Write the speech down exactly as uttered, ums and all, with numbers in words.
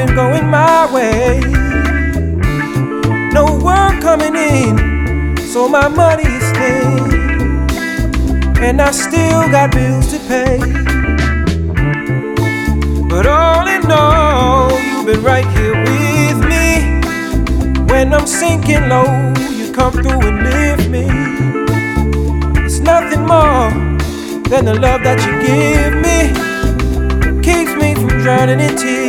been going my way. No work coming in, so my money is thin, and I still got bills to pay. But all in all, you've been right here with me. When I'm sinking low, you come through and lift me. It's nothing more than the love that you give me. Keeps me from drowning in tears.